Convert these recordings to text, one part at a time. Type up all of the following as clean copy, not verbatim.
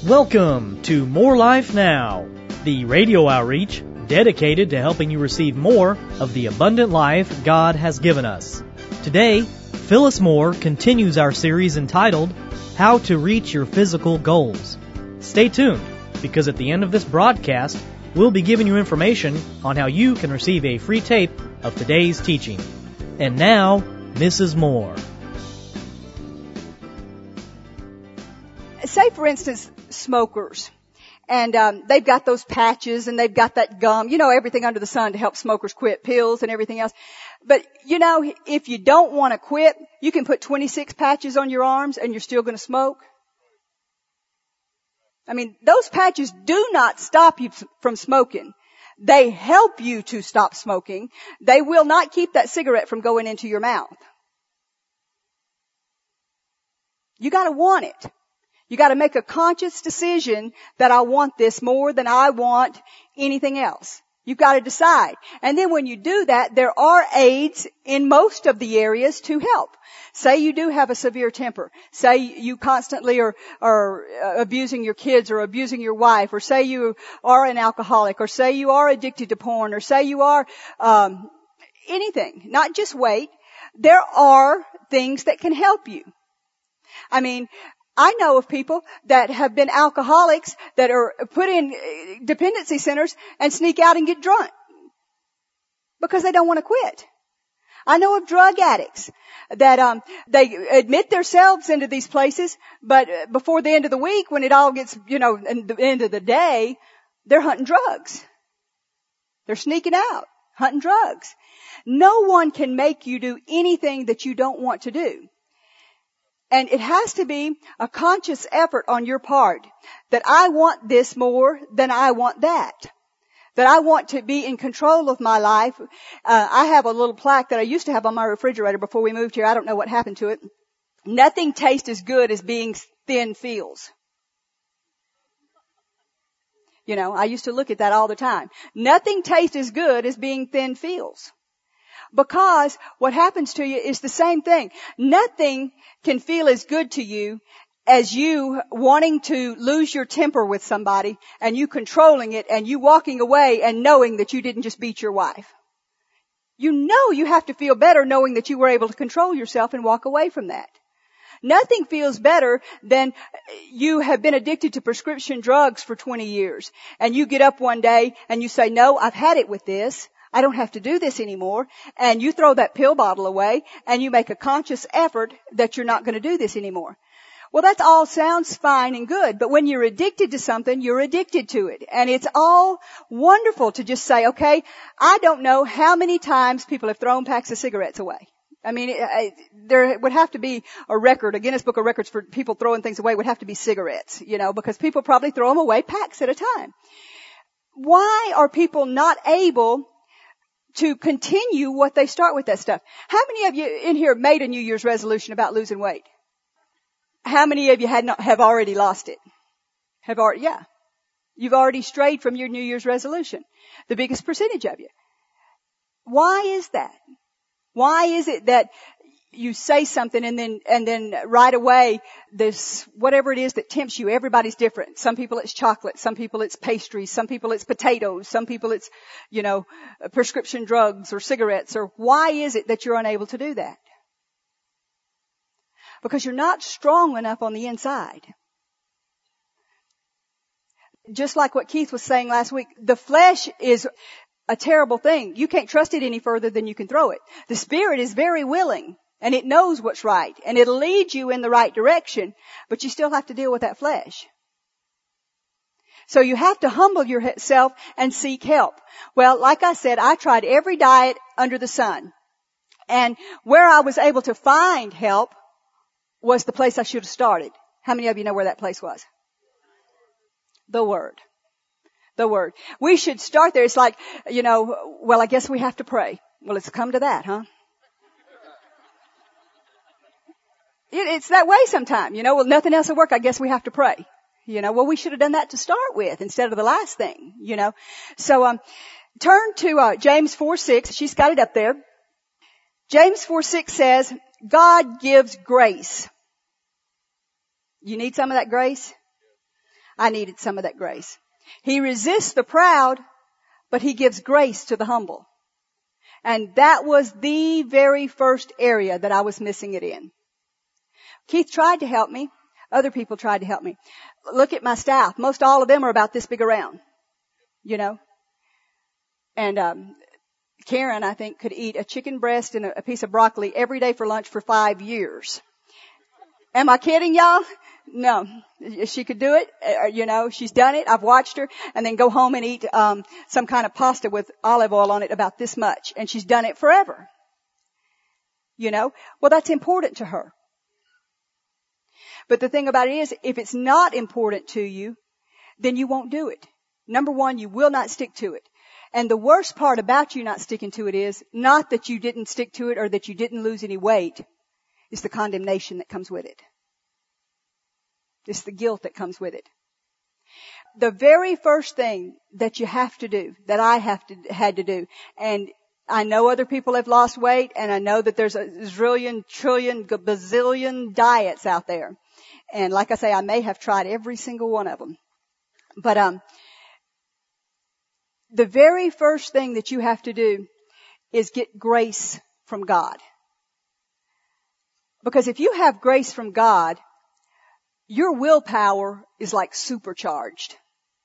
Welcome to More Life Now, the radio outreach dedicated to helping you receive more of the abundant life God has given us. Today, Phyllis Moore continues our series entitled, How to Reach Your Physical Goals. Stay tuned, because at the end of this broadcast, we'll be giving you information on how you can receive a free tape of today's teaching. And now, Mrs. Moore. Say, for instance, smokers. And they've got those patches and they've got that gum, everything under the sun to help smokers quit, pills and everything else. But, if you don't want to quit, you can put 26 patches on your arms and you're still going to smoke. I mean, those patches do not stop you from smoking. They help you to stop smoking. They will not keep that cigarette from going into your mouth. You got to want it. You got to make a conscious decision that I want this more than I want anything else. You've got to decide. And then when you do that, there are aids in most of the areas to help. Say you do have a severe temper. Say you constantly are abusing your kids or abusing your wife, or say you are an alcoholic, or say you are addicted to porn, or say you are anything, not just weight. There are things that can help you. I mean, I know of people that have been alcoholics that are put in dependency centers and sneak out and get drunk because they don't want to quit. I know of drug addicts that they admit themselves into these places, but before the end of the week, when it all gets, and the end of the day, they're hunting drugs. They're sneaking out, hunting drugs. No one can make you do anything that you don't want to do. And it has to be a conscious effort on your part that I want this more than I want that. That I want to be in control of my life. I have a little plaque that I used to have on my refrigerator before we moved here. I don't know what happened to it. Nothing tastes as good as being thin feels. I used to look at that all the time. Nothing tastes as good as being thin feels. Because what happens to you is the same thing. Nothing can feel as good to you as you wanting to lose your temper with somebody and you controlling it and you walking away and knowing that you didn't just beat your wife. You have to feel better knowing that you were able to control yourself and walk away from that. Nothing feels better than you have been addicted to prescription drugs for 20 years and you get up one day and you say, no, I've had it with this. I don't have to do this anymore. And you throw that pill bottle away and you make a conscious effort that you're not going to do this anymore. Well, that all sounds fine and good, but when you're addicted to something, you're addicted to it. And it's all wonderful to just say, okay, I don't know how many times people have thrown packs of cigarettes away. I mean, there would have to be a record, a Guinness Book of Records for people throwing things away would have to be cigarettes, because people probably throw them away packs at a time. Why are people not able to continue what they start with that stuff? How many of you in here made a New Year's resolution about losing weight? How many of you have already lost it? Yeah. You've already strayed from your New Year's resolution. The biggest percentage of you. Why is that? Why is it that you say something and then right away this, whatever it is that tempts you, everybody's different. Some people it's chocolate, some people it's pastries, some people it's potatoes, some people it's, prescription drugs or cigarettes, or why is it that you're unable to do that? Because you're not strong enough on the inside. Just like what Keith was saying last week, the flesh is a terrible thing. You can't trust it any further than you can throw it. The spirit is very willing. And it knows what's right. And it'll lead you in the right direction. But you still have to deal with that flesh. So you have to humble yourself and seek help. Well, like I said, I tried every diet under the sun. And where I was able to find help was the place I should have started. How many of you know where that place was? The Word. The Word. We should start there. It's like, well, I guess we have to pray. Well, it's come to that, huh? It's that way sometimes, well, nothing else will work. I guess we have to pray. Well, we should have done that to start with instead of the last thing, So, turn to, James 4:6. She's got it up there. James 4:6 says, God gives grace. You need some of that grace? I needed some of that grace. He resists the proud, but he gives grace to the humble. And that was the very first area that I was missing it in. Keith tried to help me. Other people tried to help me. Look at my staff. Most all of them are about this big around, you know. And Karen, I think, could eat a chicken breast and a piece of broccoli every day for lunch for 5 years. Am I kidding y'all? No. She could do it. You know, she's done it. I've watched her. And then go home and eat some kind of pasta with olive oil on it about this much. And she's done it forever. You know? Well, that's important to her. But the thing about it is, if it's not important to you, then you won't do it. Number one, you will not stick to it. And the worst part about you not sticking to it is not that you didn't stick to it or that you didn't lose any weight. It's the condemnation that comes with it. It's the guilt that comes with it. The very first thing that you have to do, that I had to do, and I know other people have lost weight, and I know that there's a zillion, trillion, bazillion diets out there. And like I say, I may have tried every single one of them. But the very first thing that you have to do is get grace from God. Because if you have grace from God, your willpower is like supercharged.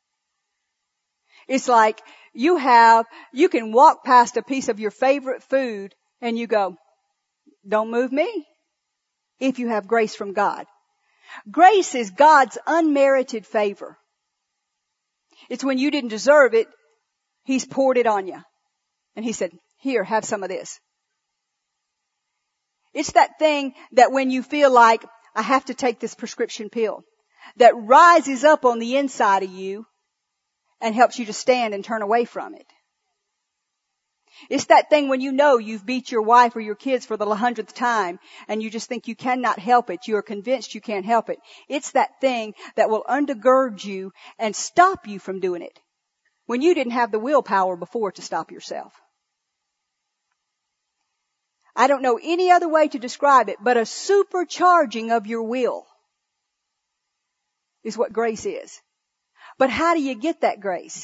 It's like you can walk past a piece of your favorite food and you go, don't move me, if you have grace from God. Grace is God's unmerited favor. It's when you didn't deserve it, He's poured it on you. And He said, here, have some of this. It's that thing that when you feel like, I have to take this prescription pill, that rises up on the inside of you and helps you to stand and turn away from it. It's that thing when you know you've beat your wife or your kids for the 100th time and you just think you cannot help it. You are convinced you can't help it. It's that thing that will undergird you and stop you from doing it when you didn't have the willpower before to stop yourself. I don't know any other way to describe it, but a supercharging of your will is what grace is. But how do you get that grace?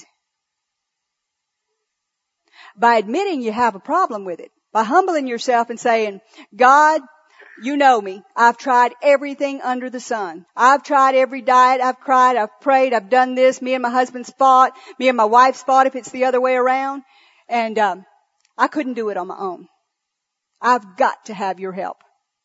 By admitting you have a problem with it. By humbling yourself and saying, God, you know me. I've tried everything under the sun. I've tried every diet. I've cried. I've prayed. I've done this. Me and my husband's fought. Me and my wife's fought if it's the other way around. And I couldn't do it on my own. I've got to have your help.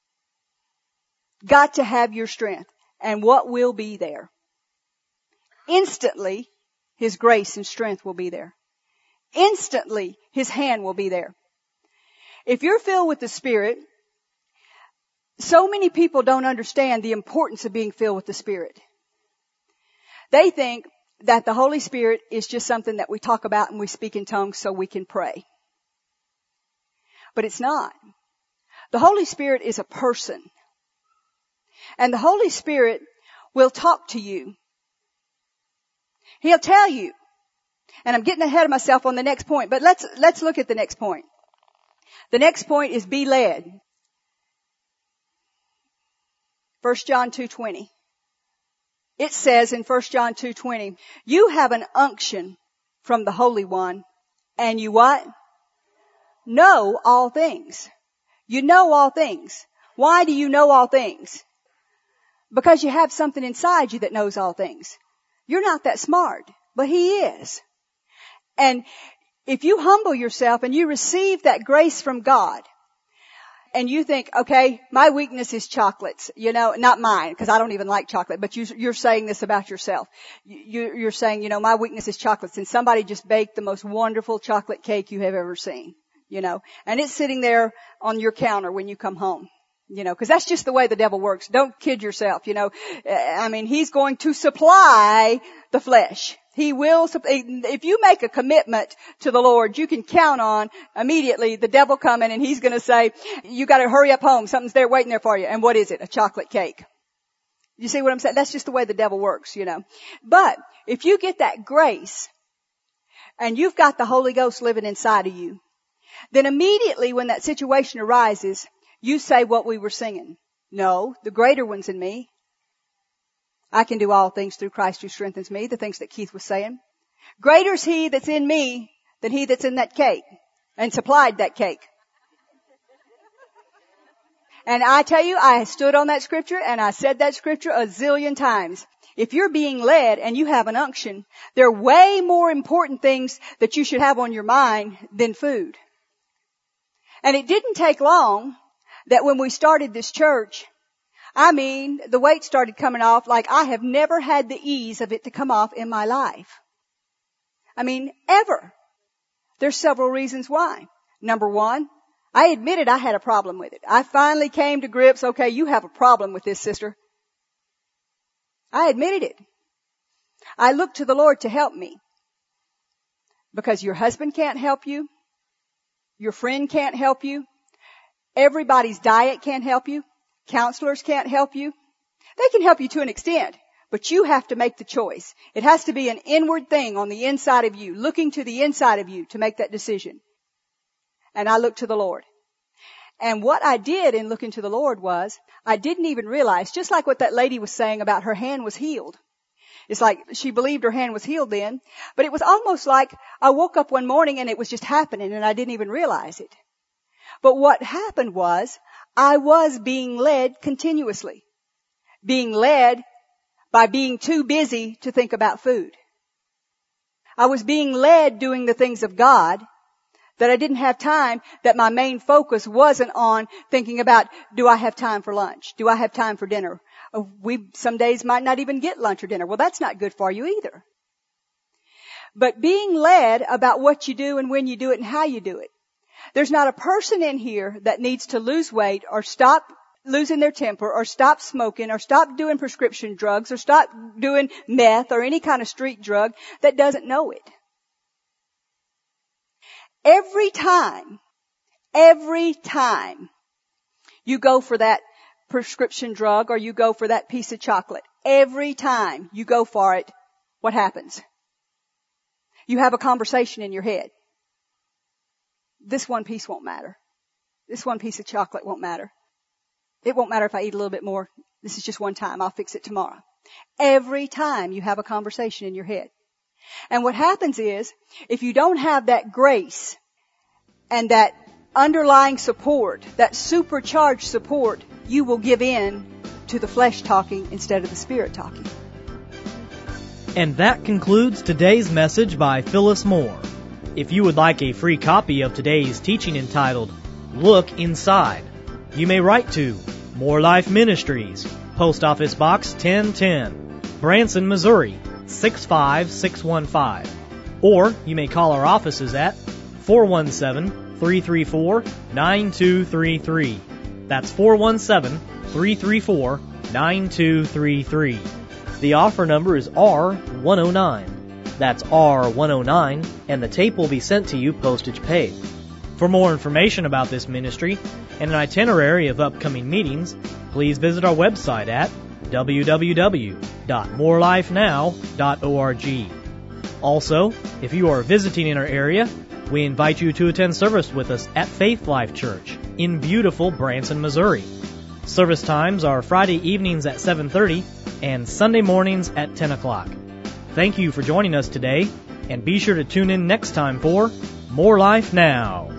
Got to have your strength. And what will be there? Instantly, His grace and strength will be there. Instantly, His hand will be there. If you're filled with the Spirit, so many people don't understand the importance of being filled with the Spirit. They think that the Holy Spirit is just something that we talk about and we speak in tongues so we can pray. But it's not. The Holy Spirit is a person. And the Holy Spirit will talk to you. He'll tell you. And I'm getting ahead of myself on the next point, but let's look at the next point. The next point is be led. 1 John 2:20. It says in 1 John 2:20, you have an unction from the Holy One, and you what? Know all things. You know all things. Why do you know all things? Because you have something inside you that knows all things. You're not that smart, but He is. And if you humble yourself and you receive that grace from God, and you think, okay, my weakness is chocolates, you know, not mine, because I don't even like chocolate, but you're saying this about yourself. You're saying, you know, my weakness is chocolates, and somebody just baked the most wonderful chocolate cake you have ever seen, you know, and it's sitting there on your counter when you come home. You know, because that's just the way the devil works. Don't kid yourself, you know. I mean, he's going to supply the flesh. He will, if you make a commitment to the Lord, you can count on immediately the devil coming and he's going to say, you got to hurry up home. Something's there waiting there for you. And what is it? A chocolate cake. You see what I'm saying? That's just the way the devil works, you know. But if you get that grace and you've got the Holy Ghost living inside of you, then immediately when that situation arises, you say what we were singing. No, the greater one's in me. I can do all things through Christ who strengthens me, the things that Keith was saying. Greater is he that's in me than he that's in that cake and supplied that cake. And I tell you, I stood on that scripture and I said that scripture a zillion times. If you're being led and you have an unction, there are way more important things that you should have on your mind than food. And it didn't take long that when we started this church, the weight started coming off like I have never had the ease of it to come off in my life. Ever. There's several reasons why. Number one, I admitted I had a problem with it. I finally came to grips, okay, you have a problem with this, sister. I admitted it. I looked to the Lord to help me. Because your husband can't help you. Your friend can't help you. Everybody's diet can't help you. Counselors can't help you. They can help you to an extent, but you have to make the choice. It has to be an inward thing on the inside of you, looking to the inside of you to make that decision. And I looked to the Lord. And what I did in looking to the Lord was, I didn't even realize, just like what that lady was saying about her hand was healed. It's like she believed her hand was healed then, but it was almost like I woke up one morning and it was just happening and I didn't even realize it. But what happened was, I was being led continuously. Being led by being too busy to think about food. I was being led doing the things of God that I didn't have time, that my main focus wasn't on thinking about, do I have time for lunch? Do I have time for dinner? We some days might not even get lunch or dinner. Well, that's not good for you either. But being led about what you do and when you do it and how you do it. There's not a person in here that needs to lose weight or stop losing their temper or stop smoking or stop doing prescription drugs or stop doing meth or any kind of street drug that doesn't know it. Every time you go for that prescription drug or you go for that piece of chocolate, every time you go for it, what happens? You have a conversation in your head. This one piece won't matter. This one piece of chocolate won't matter. It won't matter if I eat a little bit more. This is just one time. I'll fix it tomorrow. Every time you have a conversation in your head. And what happens is, if you don't have that grace and that underlying support, that supercharged support, you will give in to the flesh talking instead of the spirit talking. And that concludes today's message by Phyllis Moore. If you would like a free copy of today's teaching entitled, Look Inside, you may write to More Life Ministries, Post Office Box 1010, Branson, Missouri, 65615. Or you may call our offices at 417-334-9233. That's 417-334-9233. The offer number is R109. That's R109, and the tape will be sent to you postage paid. For more information about this ministry and an itinerary of upcoming meetings, please visit our website at www.morelifenow.org. Also, if you are visiting in our area, we invite you to attend service with us at Faith Life Church in beautiful Branson, Missouri. Service times are Friday evenings at 7:30 and Sunday mornings at 10 o'clock. Thank you for joining us today, and be sure to tune in next time for More Life Now.